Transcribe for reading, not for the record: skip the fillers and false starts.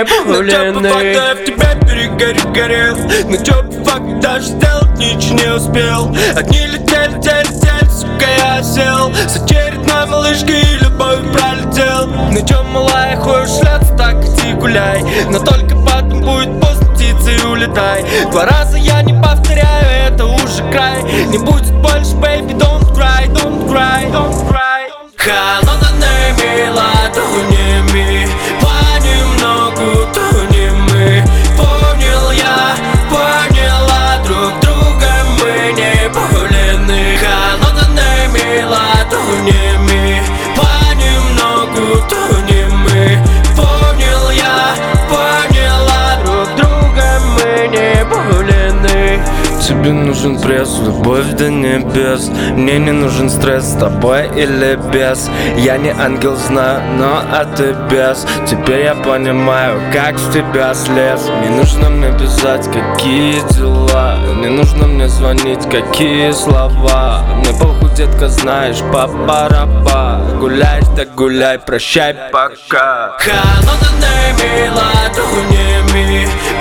не погулены. Ну чё по факту я в тебя перегорел. Ну чё по факту даже сделать ничего не успел. Одни летели, сука, я сел с очередной малышкой и любовь пролетел. Ну чё, малая, хочешь шляться, так иди гуляй. Но только потом будет поздно, птицей улетай. 2 раза я не повторяю, это уже край. Не будет больше, baby, don't cry, don't cry, don't cry. Холодными ладонями понемногу тонем мы. Понял я, поняла друг друга, мы не погулены. Холодными ладонями понемногу тонем мы. Понял я, поняла друг друга, мы не погулены. Тебе нужен пресс, любовь до небес. Мне не нужен стресс, с тобой или без. Я не ангел, знаю, но а ты без. Теперь я понимаю, как с тебя слез. Не нужно мне писать, какие дела. Не нужно мне звонить, какие слова. Мне похуй, детка, знаешь, папа-рапа. Гуляешь, так гуляй, прощай, пока. Холодными ладонями